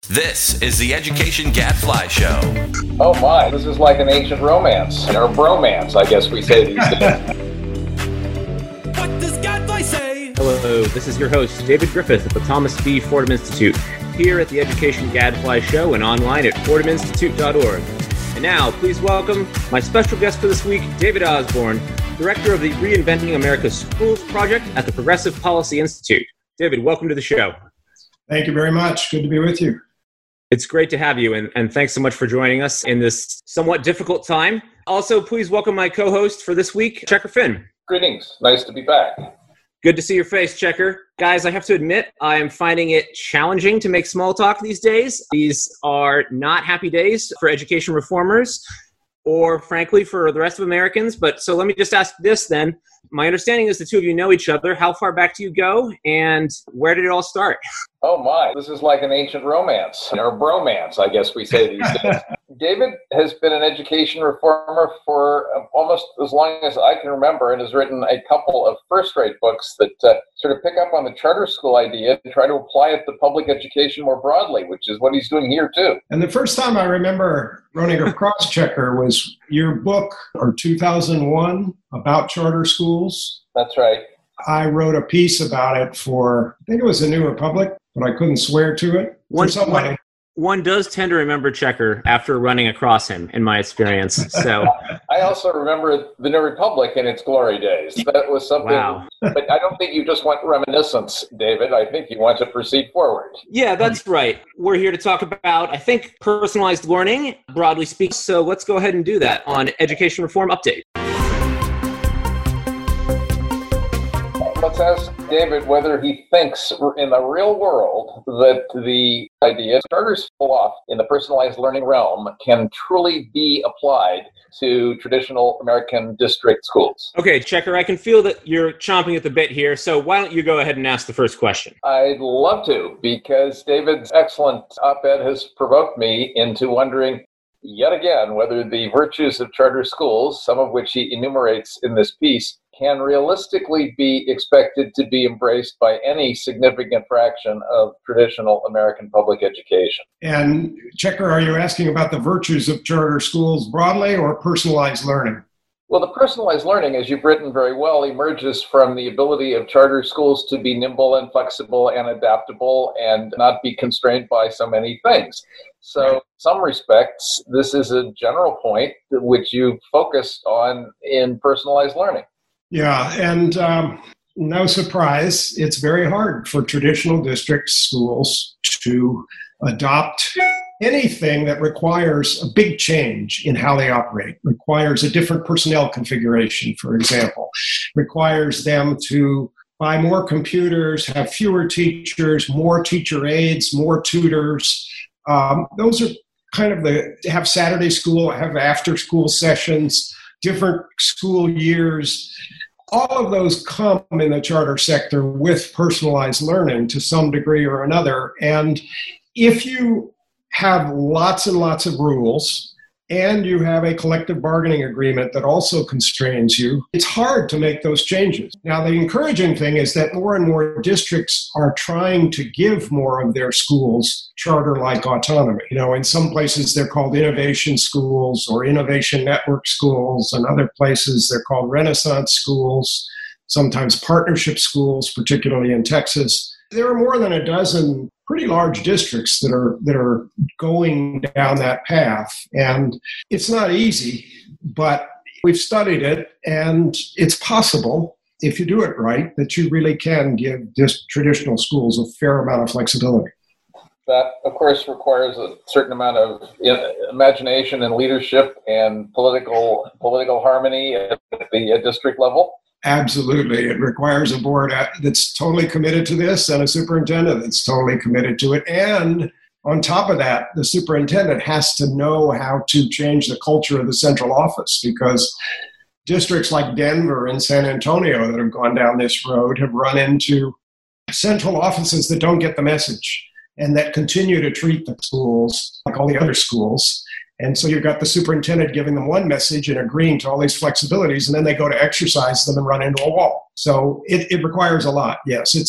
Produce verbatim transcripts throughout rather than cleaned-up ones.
This is the Education Gadfly Show. Oh my, this is like an ancient romance, or bromance, I guess we say these days. What does Gadfly say? Hello, this is your host, David Griffith at the Thomas B. Fordham Institute, here at the Education Gadfly Show and online at fordham institute dot org. And now, please welcome my special guest for this week, David Osborne, Director of the Reinventing America's Schools Project at the Progressive Policy Institute. David, welcome to the show. Thank you very much. Good to be with you. It's great to have you, and, and thanks so much for joining us in this somewhat difficult time. Also, please welcome my co-host for this week, Checker Finn. Greetings. Nice to be back. Good to see your face, Checker. Guys, I have to admit, I am finding it challenging to make small talk these days. These are not happy days for education reformers, or frankly, for the rest of Americans. But so let me just ask this then. My understanding is the two of you know each other. How far back do you go, and where did it all start? Oh my, this is like an ancient romance, or bromance, I guess we say these days. David has been an education reformer for almost as long as I can remember, and has written a couple of first-rate books that uh, sort of pick up on the charter school idea and try to apply it to public education more broadly, which is what he's doing here too. And the first time I remember running across Checker was your book, or two thousand one, about charter schools. That's right. I wrote a piece about it for, I think it was the New Republic, but I couldn't swear to it. One, for somebody. one, one does tend to remember Checker after running across him, in my experience. So I also remember the New Republic in its glory days. That was something, wow. But I don't think you just want reminiscence, David. I think you want to proceed forward. Yeah, that's right. We're here to talk about, I think, personalized learning, broadly speaking. So let's go ahead and do that on Education Reform Update. Let's ask David whether he thinks in the real world that the idea charters fall off in the personalized learning realm can truly be applied to traditional American district schools. Okay, Checker, I can feel that you're chomping at the bit here, so why don't you go ahead and ask the first question? I'd love to, because David's excellent op-ed has provoked me into wondering yet again whether the virtues of charter schools, some of which he enumerates in this piece, can realistically be expected to be embraced by any significant fraction of traditional American public education. And Checker, are you asking about the virtues of charter schools broadly or personalized learning? Well, the personalized learning, as you've written very well, emerges from the ability of charter schools to be nimble and flexible and adaptable and not be constrained by so many things. So in some respects, this is a general point which you focused on in personalized learning. Yeah, and um, no surprise, it's very hard for traditional district schools to adopt anything that requires a big change in how they operate, requires a different personnel configuration, for example, requires them to buy more computers, have fewer teachers, more teacher aides, more tutors. Um, those are kind of the, have Saturday school, have after school sessions, different school years. All of those come in the charter sector with personalized learning to some degree or another. And if you have lots and lots of rules and you have a collective bargaining agreement that also constrains you, it's hard to make those changes. Now, the encouraging thing is that more and more districts are trying to give more of their schools charter-like autonomy. You know, in some places they're called innovation schools or innovation network schools, and other places they're called Renaissance schools, sometimes partnership schools, particularly in Texas. There are more than a dozen pretty large districts that are that are going down that path. And it's not easy, but we've studied it, and it's possible, if you do it right, that you really can give dis- traditional schools a fair amount of flexibility. That, of course, requires a certain amount of imagination and leadership and political political harmony at the district level. Absolutely. It requires a board that's totally committed to this and a superintendent that's totally committed to it. And on top of that, the superintendent has to know how to change the culture of the central office, because districts like Denver and San Antonio that have gone down this road have run into central offices that don't get the message and that continue to treat the schools like all the other schools. And so you've got the superintendent giving them one message and agreeing to all these flexibilities, and then they go to exercise them and run into a wall. So it, it requires a lot. Yes, it's a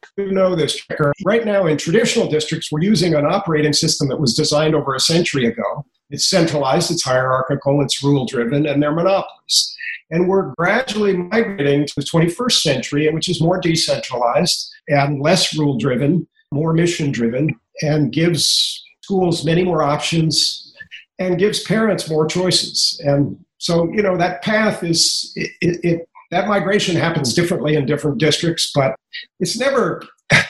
You know this, Checker. Right now in traditional districts, we're using an operating system that was designed over a century ago. It's centralized, it's hierarchical, it's rule-driven, and they're monopolies. And we're gradually migrating to the twenty-first century, which is more decentralized and less rule-driven, more mission-driven, and gives schools many more options and gives parents more choices. And so, you know, that path is, it, it, it that migration happens differently in different districts, but it's never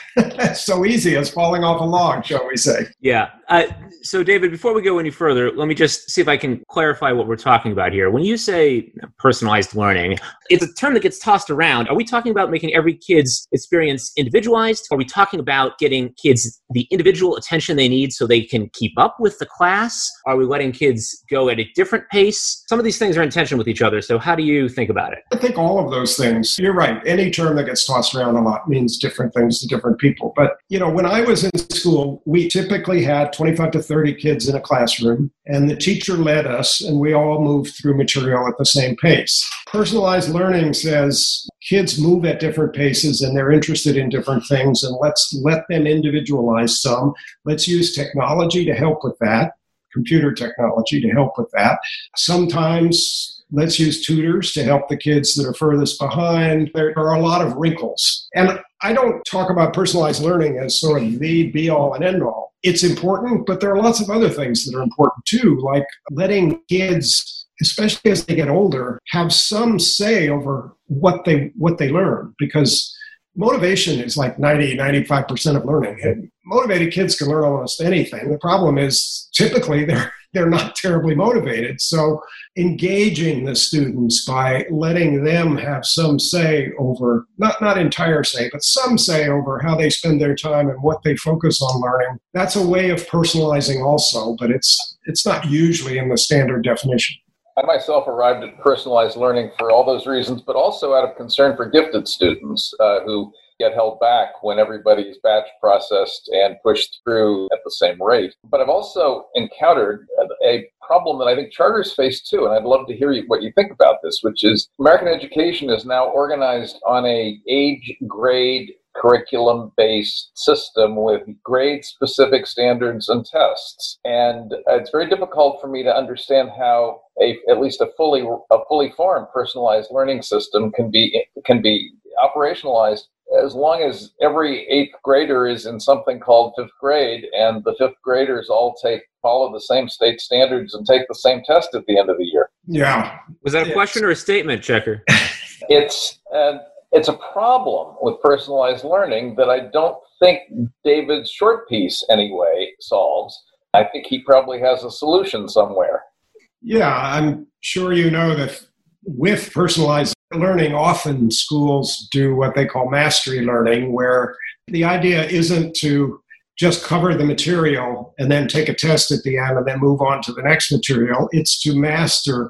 so easy as falling off a log, shall we say. Yeah. Uh, so, David, before we go any further, let me just see if I can clarify what we're talking about here. When you say personalized learning, it's a term that gets tossed around. Are we talking about making every kid's experience individualized? Are we talking about getting kids the individual attention they need so they can keep up with the class? Are we letting kids go at a different pace? Some of these things are in tension with each other. So how do you think about it? I think all of those things. You're right. Any term that gets tossed around a lot means different things to different people. But, you know, when I was in school, we typically had twenty-five to thirty kids in a classroom, and the teacher led us, and we all moved through material at the same pace. Personalized learning says kids move at different paces, and they're interested in different things, and let's let them individualize some. Let's use technology to help with that, computer technology to help with that. Sometimes let's use tutors to help the kids that are furthest behind. There are a lot of wrinkles. And I don't talk about personalized learning as sort of the be-all and end-all. It's important, but there are lots of other things that are important too, like letting kids, especially as they get older, have some say over what they what they learn, because motivation is like ninety, ninety-five percent of learning. And motivated kids can learn almost anything. The problem is typically they're they're not terribly motivated. So engaging the students by letting them have some say over, not, not entire say, but some say over how they spend their time and what they focus on learning. That's a way of personalizing also, but it's it's not usually in the standard definition. I myself arrived at personalized learning for all those reasons, but also out of concern for gifted students uh, who get held back when everybody's batch processed and pushed through at the same rate. But I've also encountered a problem that I think charters face too, and I'd love to hear you, what you think about this, which is American education is now organized on a age grade curriculum-based system with grade-specific standards and tests. And it's very difficult for me to understand how a, at least a fully a fully formed personalized learning system can be can be operationalized as long as every eighth grader is in something called fifth grade, and the fifth graders all take follow the same state standards and take the same test at the end of the year. Yeah. Was that a question or a statement, Checker? It's uh, it's a problem with personalized learning that I don't think David's short piece anyway solves. I think he probably has a solution somewhere. Yeah, I'm sure you know that with personalized learning, often schools do what they call mastery learning, where the idea isn't to just cover the material and then take a test at the end and then move on to the next material. It's to master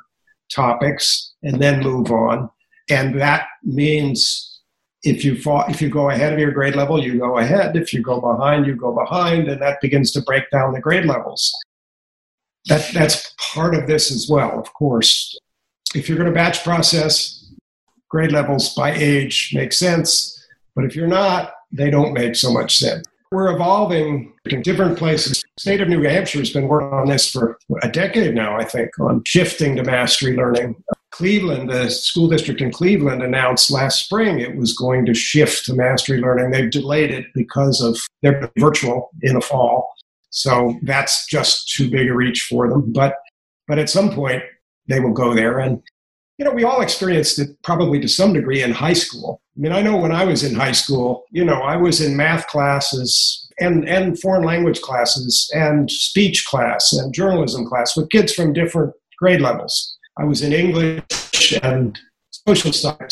topics and then move on. And that means if you fall, if you go ahead of your grade level, you go ahead. If you go behind, you go behind. And that begins to break down the grade levels. That, that's part of this as well, of course. If you're going to batch process, grade levels by age make sense. But if you're not, they don't make so much sense. We're evolving in different places. The state of New Hampshire has been working on this for a decade now, I think, on shifting to mastery learning. Cleveland, the school district in Cleveland, announced last spring it was going to shift to mastery learning. They've delayed it because of their virtual in the fall. So that's just too big a reach for them. But but at some point, they will go there. And, you know, we all experienced it probably to some degree in high school. I mean, I know when I was in high school, you know, I was in math classes and, and foreign language classes and speech class and journalism class with kids from different grade levels. I was in English and social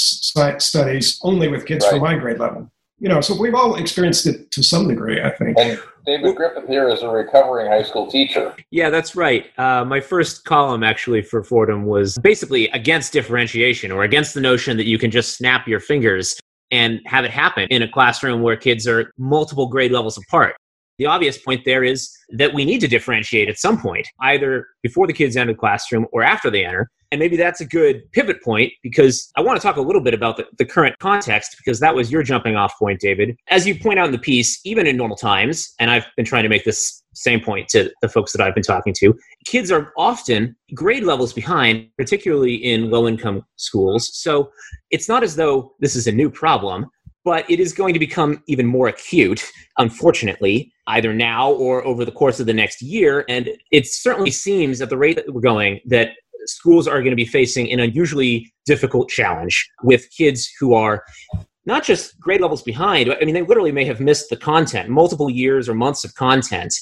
studies only with kids right. from my grade level. You know, so we've all experienced it to some degree, I think. And David Griffith here is a recovering high school teacher. Yeah, that's right. Uh, my first column actually for Fordham was basically against differentiation, or against the notion that you can just snap your fingers and have it happen in a classroom where kids are multiple grade levels apart. The obvious point there is that we need to differentiate at some point, either before the kids enter the classroom or after they enter. And maybe that's a good pivot point, because I want to talk a little bit about the, the current context, because that was your jumping off point, David. As you point out in the piece, even in normal times, and I've been trying to make this same point to the folks that I've been talking to, kids are often grade levels behind, particularly in low-income schools. So it's not as though this is a new problem, but it is going to become even more acute, unfortunately, either now or over the course of the next year. And it certainly seems at the rate that we're going that schools are going to be facing an unusually difficult challenge with kids who are not just grade levels behind. I mean, they literally may have missed the content, multiple years or months of content.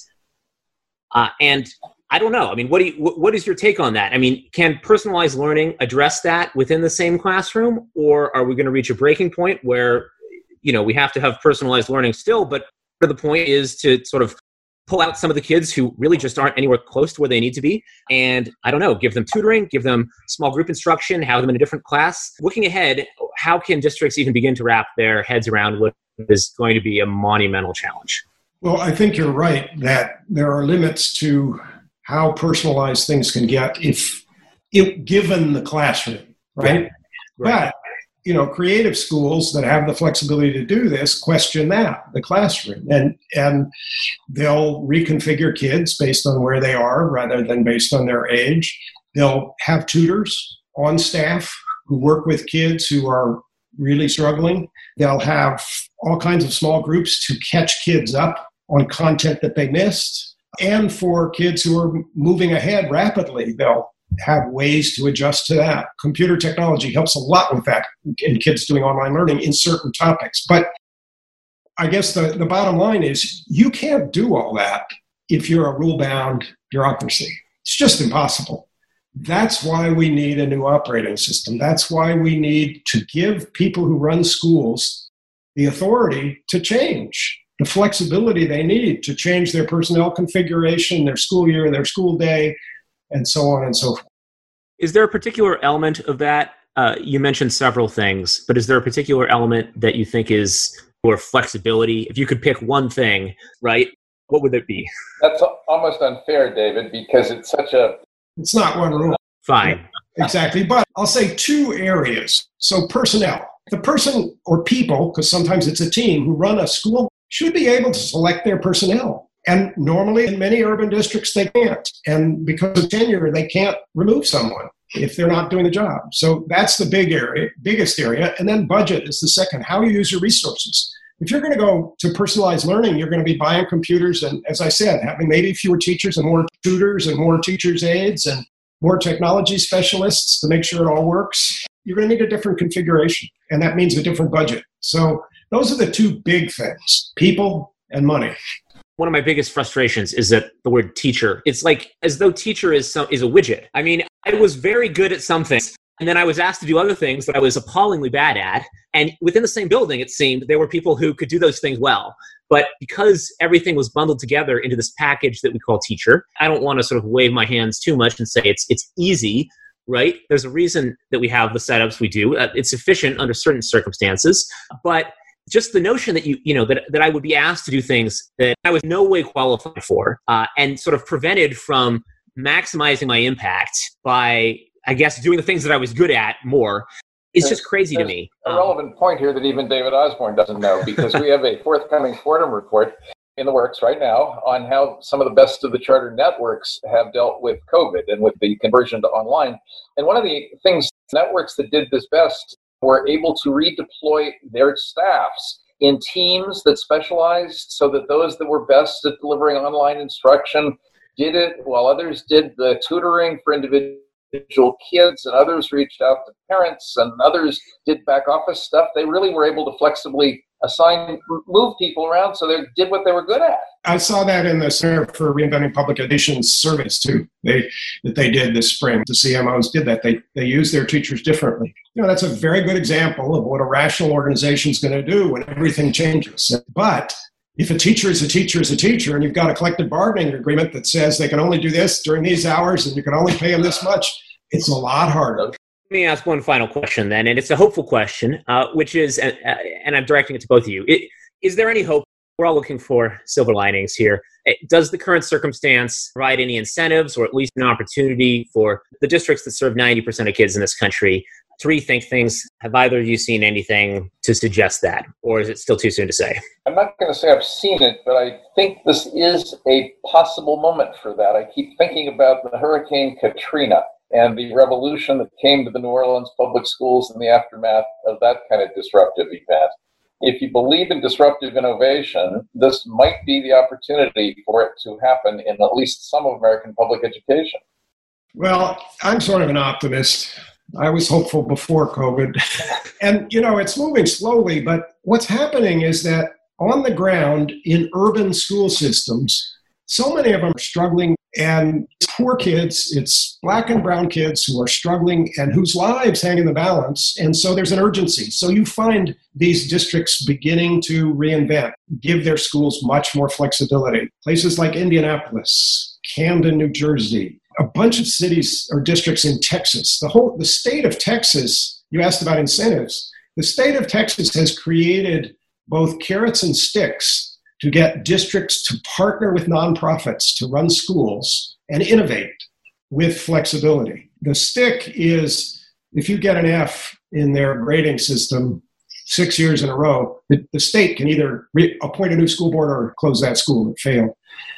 Uh, and I don't know. I mean, what do you, what is your take on that? I mean, can personalized learning address that within the same classroom, or are we going to reach a breaking point where, you know, we have to have personalized learning still, but the point is to sort of pull out some of the kids who really just aren't anywhere close to where they need to be. And I don't know, give them tutoring, give them small group instruction, have them in a different class. Looking ahead, how can districts even begin to wrap their heads around what is going to be a monumental challenge? Well, I think you're right that there are limits to how personalized things can get if, if given the classroom, right? Right. But you know, creative schools that have the flexibility to do this question that, the classroom, and and they'll reconfigure kids based on where they are rather than based on their age. They'll have tutors on staff who work with kids who are really struggling. They'll have all kinds of small groups to catch kids up on content that they missed. And for kids who are moving ahead rapidly, they'll have ways to adjust to that. Computer technology helps a lot with that in kids doing online learning in certain topics. But I guess the, the bottom line is you can't do all that if you're a rule-bound bureaucracy. It's just impossible. That's why we need a new operating system. That's why we need to give people who run schools the authority to change, the flexibility they need to change their personnel configuration, their school year, their school day, and so on and so forth. Is there a particular element of that? Uh, you mentioned several things, but is there a particular element that you think is or flexibility? If you could pick one thing, right, what would it be? That's almost unfair, David, because it's such a... It's not one rule. Fine. Exactly. But I'll say two areas. So personnel. The person or people, because sometimes it's a team who run a school, should be able to select their personnel. And normally in many urban districts, they can't. And because of tenure, they can't remove someone if they're not doing the job. So that's the big area, biggest area. And then budget is the second, how you use your resources. If you're going to go to personalized learning, you're going to be buying computers and, as I said, having maybe fewer teachers and more tutors and more teachers' aides and more technology specialists to make sure it all works. You're going to need a different configuration, and that means a different budget. So those are the two big things, people and money. One of my biggest frustrations is that the word teacher, it's like as though teacher is some, is a widget. I mean, I was very good at some things, and then I was asked to do other things that I was appallingly bad at. And within the same building, it seemed, there were people who could do those things well. But because everything was bundled together into this package that we call teacher, I don't want to sort of wave my hands too much and say it's it's easy, right? There's a reason that we have the setups we do. Uh, it's efficient under certain circumstances. But just the notion that you, you know, that, that I would be asked to do things that I was no way qualified for, uh, and sort of prevented from maximizing my impact by, I guess, doing the things that I was good at more, is just crazy to me. A relevant point here that even David Osborne doesn't know, because we have a forthcoming Fordham report in the works right now on how some of the best of the charter networks have dealt with COVID and with the conversion to online. And one of the things, networks that did this best were able to redeploy their staffs in teams that specialized so that those that were best at delivering online instruction did it, while others did the tutoring for individual kids, and others reached out to parents, and others did back office stuff. They really were able to flexibly assign, move people around so they did what they were good at. I saw that in the Center for Reinventing Public Education's surveys too. They that they did this spring. The C M Os did that. They they used their teachers differently. You know, that's a very good example of what a rational organization is going to do when everything changes. But if a teacher is a teacher is a teacher, and you've got a collective bargaining agreement that says they can only do this during these hours and you can only pay them this much, it's a lot harder. Let me ask one final question then, and it's a hopeful question, uh, which is, uh, and I'm directing it to both of you. It, is there any hope we're all looking for silver linings here. Does the current circumstance provide any incentives or at least an opportunity for the districts that serve ninety percent of kids in this country to rethink things? Have either of you seen anything to suggest that, or is it still too soon to say? I'm not going to say I've seen it, but I think this is a possible moment for that. I keep thinking about the Hurricane Katrina and the revolution that came to the New Orleans public schools in the aftermath of that kind of disruptive event. If you believe in disruptive innovation, this might be the opportunity for it to happen in at least some of American public education. Well, I'm sort of an optimist. I was hopeful before COVID. And, you know, it's moving slowly, but what's happening is that on the ground in urban school systems, so many of them are struggling, and poor kids, it's black and brown kids who are struggling and whose lives hang in the balance. And so there's an urgency. So you find these districts beginning to reinvent, give their schools much more flexibility. Places like Indianapolis, Camden, New Jersey, a bunch of cities or districts in Texas. The whole, the state of Texas, you asked about incentives. The state of Texas has created both carrots and sticks to get districts to partner with nonprofits to run schools and innovate with flexibility. The stick is, if you get an F in their grading system six years in a row, the, the state can either re- appoint a new school board or close that school that failed.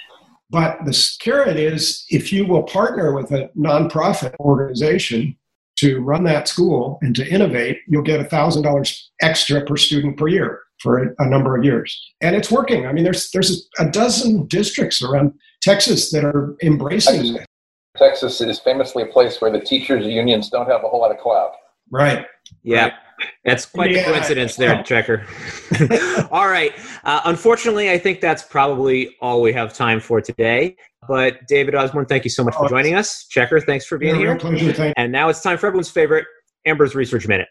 But the carrot is, if you will partner with a nonprofit organization to run that school and to innovate, you'll get one thousand dollars extra per student per year for a, a number of years. And it's working. I mean, there's there's a dozen districts around Texas that are embracing it. Texas is famously a place where the teachers' unions don't have a whole lot of clout. Right. Yeah. Right. That's quite yeah. a coincidence there, Checker. All right. Uh, unfortunately, I think that's probably all we have time for today. But David Osborne, thank you so much for joining us. Checker, thanks for being yeah, here. Pleasure, thank and now it's time for everyone's favorite, Amber's Research Minute.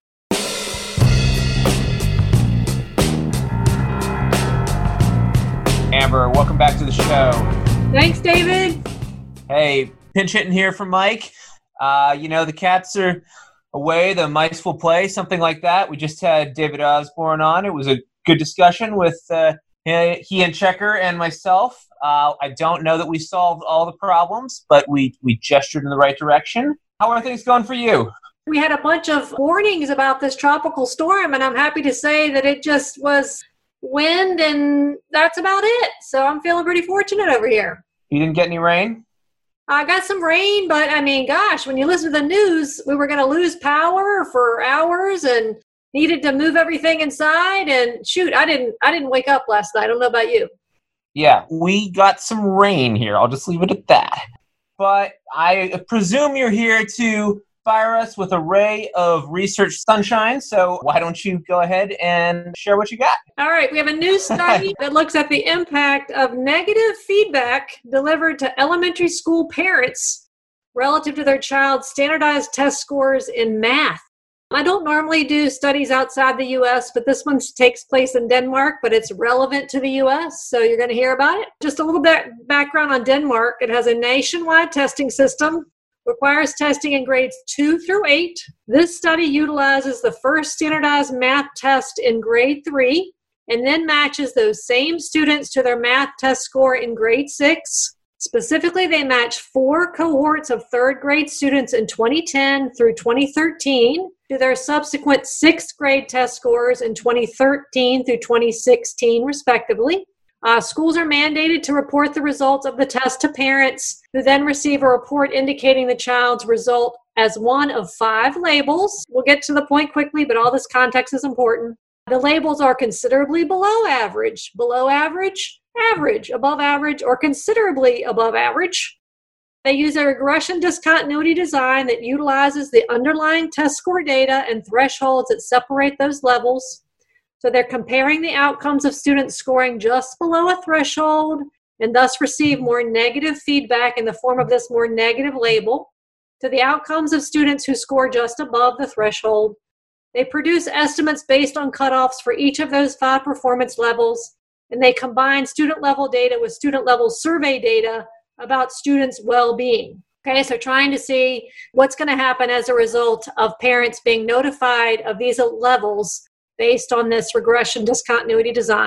Amber, welcome back to the show. Thanks, David. Hey, pinch hitting here from Mike. Uh, you know, the cats are away, the mice will play, something like that. We just had David Osborne on. It was a good discussion with uh, he and Checker and myself. Uh, I don't know that we solved all the problems, but we, we gestured in the right direction. How are things going for you? We had a bunch of warnings about this tropical storm, and I'm happy to say that it just was wind, and that's about it. So I'm feeling pretty fortunate over here. You didn't get any rain? I got some rain, but I mean, gosh, when you listen to the news, we were going to lose power for hours and needed to move everything inside. And shoot, I didn't, I didn't wake up last night. I don't know about you. Yeah, we got some rain here. I'll just leave it at that. But I presume you're here to fire us with a ray of research sunshine. So why don't you go ahead and share what you got? All right. We have a new study that looks at the impact of negative feedback delivered to elementary school parents relative to their child's standardized test scores in math. I don't normally do studies outside the U S, but this one takes place in Denmark, but it's relevant to the U S, so you're going to hear about it. Just a little bit background on Denmark. It has a nationwide testing system, requires testing in grades two through eight. This study utilizes the first standardized math test in grade three, and then matches those same students to their math test score in grade six. Specifically, they match four cohorts of third grade students in twenty ten through twenty thirteen to their subsequent sixth grade test scores in twenty thirteen through twenty sixteen, respectively. Uh, schools are mandated to report the results of the test to parents, who then receive a report indicating the child's result as one of five labels. We'll get to the point quickly, but all this context is important. The labels are considerably below average, below average, average, above average, or considerably above average. They use a regression discontinuity design that utilizes the underlying test score data and thresholds that separate those levels. So they're comparing the outcomes of students scoring just below a threshold and thus receive more negative feedback in the form of this more negative label to the outcomes of students who score just above the threshold. They produce estimates based on cutoffs for each of those five performance levels, and they combine student level data with student level survey data about students' well-being. Okay, so trying to see what's going to happen as a result of parents being notified of these levels based on this regression discontinuity design.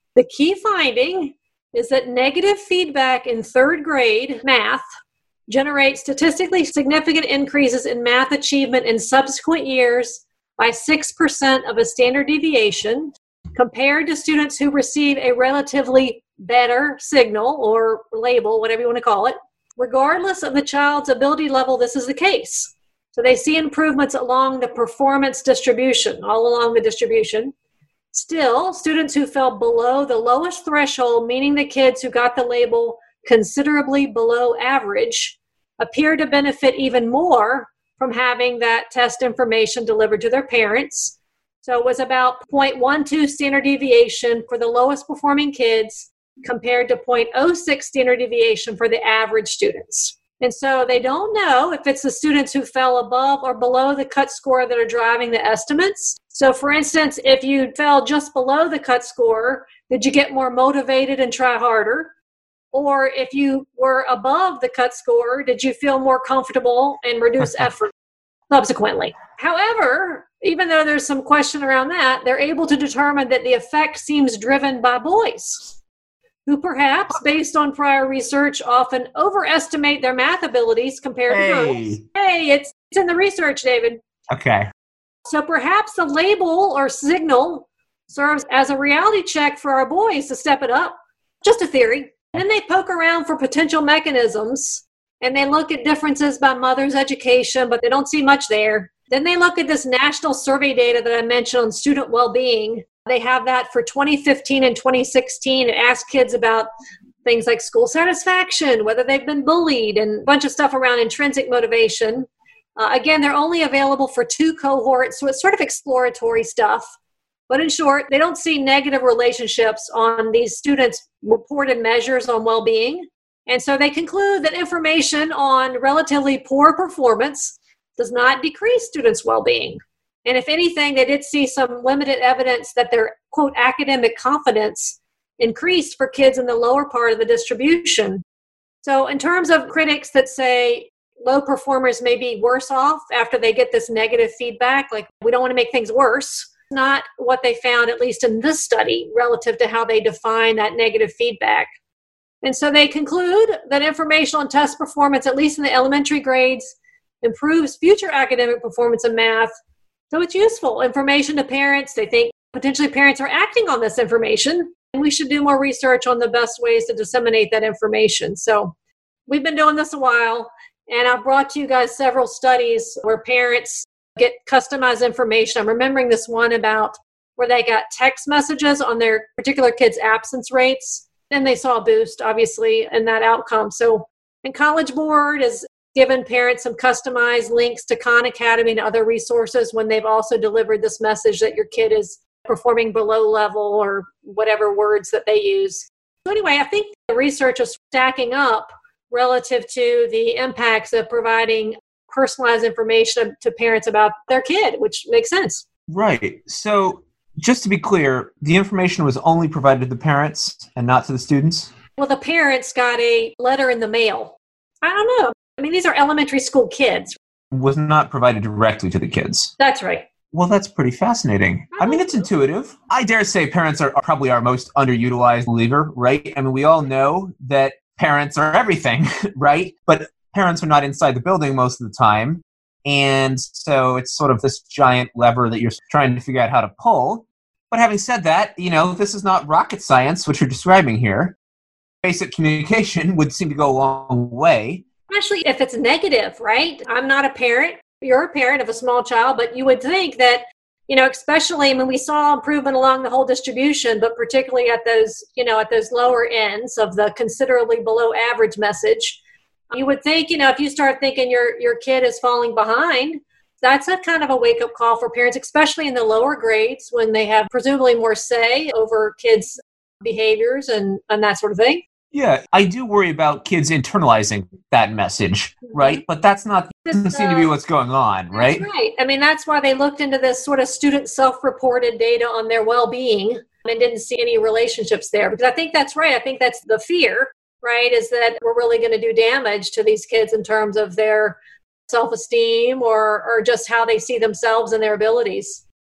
The key finding is that negative feedback in third grade math generates statistically significant increases in math achievement in subsequent years by six percent of a standard deviation compared to students who receive a relatively better signal or label, whatever you want to call it. Regardless of the child's ability level, this is the case. So they see improvements along the performance distribution, all along the distribution. Still, students who fell below the lowest threshold, meaning the kids who got the label considerably below average, appear to benefit even more from having that test information delivered to their parents. So it was about zero point one two standard deviation for the lowest performing kids compared to zero point zero six standard deviation for the average students. And so they don't know if it's the students who fell above or below the cut score that are driving the estimates. So for instance, if you fell just below the cut score, did you get more motivated and try harder? Or if you were above the cut score, did you feel more comfortable and reduce effort subsequently? However, even though there's some question around that, they're able to determine that the effect seems driven by boys, who perhaps, based on prior research, often overestimate their math abilities compared hey. to girls. Hey, it's, it's in the research, David. Okay. So perhaps the label or signal serves as a reality check for our boys to step it up. Just a theory. And then they poke around for potential mechanisms, and they look at differences by mother's education, but they don't see much there. Then they look at this national survey data that I mentioned on student well-being. They have that for twenty fifteen and twenty sixteen. It asks kids about things like school satisfaction, whether they've been bullied, and a bunch of stuff around intrinsic motivation. Uh, again, they're only available for two cohorts, so it's sort of exploratory stuff. But in short, they don't see negative relationships on these students' reported measures on well-being. And so they conclude that information on relatively poor performance does not decrease students' well-being. And if anything, they did see some limited evidence that their, quote, academic confidence increased for kids in the lower part of the distribution. So in terms of critics that say low performers may be worse off after they get this negative feedback, like we don't want to make things worse, not what they found, at least in this study, relative to how they define that negative feedback. And so they conclude that information on test performance, at least in the elementary grades, improves future academic performance in math. So it's useful information to parents. They think potentially parents are acting on this information, and we should do more research on the best ways to disseminate that information. So we've been doing this a while, and I've brought to you guys several studies where parents get customized information. I'm remembering this one about where they got text messages on their particular kids' absence rates, and they saw a boost, obviously, in that outcome. So, and College Board has given parents some customized links to Khan Academy and other resources when they've also delivered this message that your kid is performing below level or whatever words that they use. So anyway, I think the research is stacking up relative to the impacts of providing personalized information to parents about their kid, which makes sense. Right. So just to be clear, the information was only provided to the parents and not to the students? Well, the parents got a letter in the mail. I don't know. I mean, these are elementary school kids. Was not provided directly to the kids. That's right. Well, that's pretty fascinating. I mean, it's intuitive. I dare say parents are, are probably our most underutilized lever, right? I mean, we all know that parents are everything, right? But parents are not inside the building most of the time. And so it's sort of this giant lever that you're trying to figure out how to pull. But having said that, you know, this is not rocket science, which you're describing here. Basic communication would seem to go a long way. Especially if it's negative, right? I'm not a parent. You're a parent of a small child, but you would think that, you know, especially when we saw improvement along the whole distribution, but particularly at those, you know, at those lower ends of the considerably below average message, you would think, you know, if you start thinking your your kid is falling behind, that's a kind of a wake-up call for parents, especially in the lower grades when they have presumably more say over kids' behaviors and, and that sort of thing. Yeah, I do worry about kids internalizing that message, right? But that's not, doesn't seem to be what's going on, right? That's right. I mean, that's why they looked into this sort of student self-reported data on their well-being and didn't see any relationships there. Because I think that's right. I think that's the fear, right, is that we're really going to do damage to these kids in terms of their self-esteem or, or just how they see themselves and their abilities.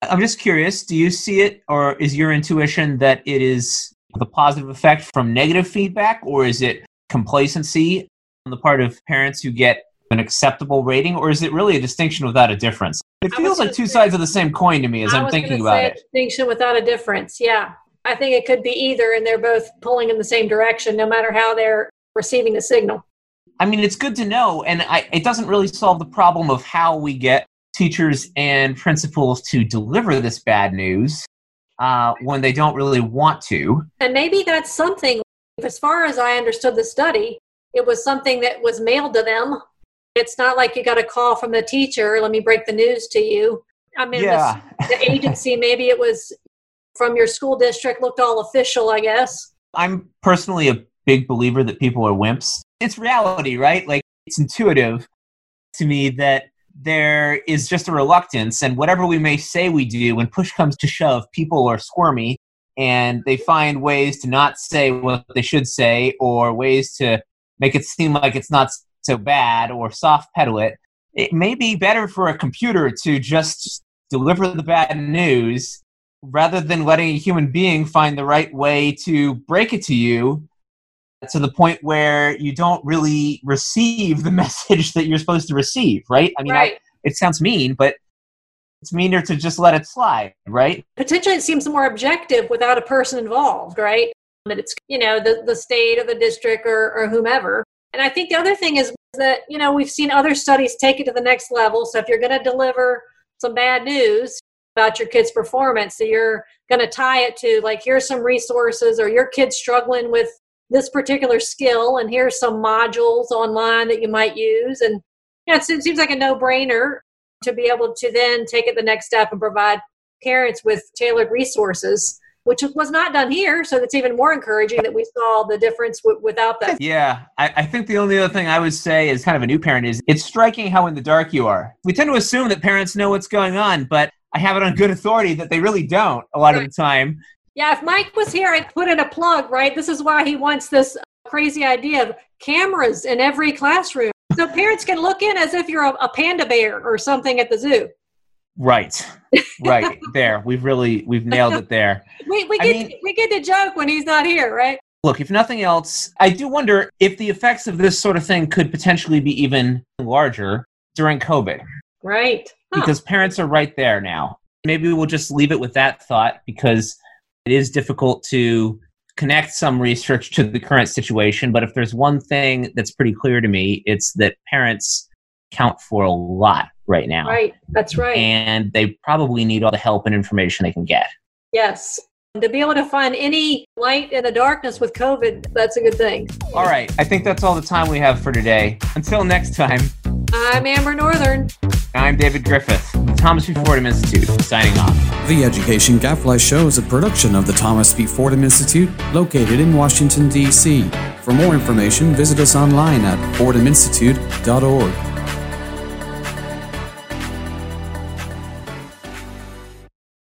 I'm just curious, do you see it, or is your intuition that it is the positive effect from negative feedback, or is it complacency on the part of parents who get an acceptable rating, or is it really a distinction without a difference? It feels like two say, sides of the same coin to me as I'm thinking about say it. A distinction without a difference, yeah. I think it could be either, and they're both pulling in the same direction, no matter how they're receiving the signal. I mean, it's good to know, and I, it doesn't really solve the problem of how we get teachers and principals to deliver this bad news uh, when they don't really want to. And maybe that's something, as far as I understood the study, it was something that was mailed to them. It's not like you got a call from the teacher, let me break the news to you. I mean, yeah. the agency, maybe it was from your school district, looked all official, I guess. I'm personally a big believer that people are wimps. It's reality, right? Like, it's intuitive to me that there is just a reluctance, and whatever we may say we do, when push comes to shove, people are squirmy, and they find ways to not say what they should say, or ways to make it seem like it's not so bad, or soft pedal it. It may be better for a computer to just deliver the bad news rather than letting a human being find the right way to break it to you to the point where you don't really receive the message that you're supposed to receive, right? I mean, right. I, it sounds mean, but it's meaner to just let it slide, right? Potentially it seems more objective without a person involved, right? That it's, you know, the, the state or the district or, or whomever. And I think the other thing is that, you know, we've seen other studies take it to the next level. So if you're going to deliver some bad news about your kid's performance, so you're going to tie it to, like, here's some resources, or your kid's struggling with this particular skill, and here's some modules online that you might use. And you know, it seems like a no-brainer to be able to then take it the next step and provide parents with tailored resources, which was not done here. So it's even more encouraging that we saw the difference w- without that. Yeah, I, I think the only other thing I would say as kind of a new parent is it's striking how in the dark you are. We tend to assume that parents know what's going on, but I have it on good authority that they really don't a lot right. of the time. Yeah, if Mike was here, I'd put in a plug, right? This is why he wants this crazy idea of cameras in every classroom. So parents can look in as if you're a, a panda bear or something at the zoo. Right. Right. There. We've really, we've nailed it there. we we get, mean, we get to joke when he's not here, right? Look, if nothing else, I do wonder if the effects of this sort of thing could potentially be even larger during COVID. Right. Huh. Because parents are right there now. Maybe we'll just leave it with that thought, because it is difficult to connect some research to the current situation. But if there's one thing that's pretty clear to me, it's that parents count for a lot right now. Right. That's right. And they probably need all the help and information they can get. Yes. To be able to find any light in the darkness with COVID, that's a good thing. All right. I think that's all the time we have for today. Until next time. I'm Amber Northern. I'm David Griffith, Thomas B. Fordham Institute, signing off. The Education Gadfly Show is a production of the Thomas B. Fordham Institute, located in Washington, D C For more information, visit us online at fordham institute dot org.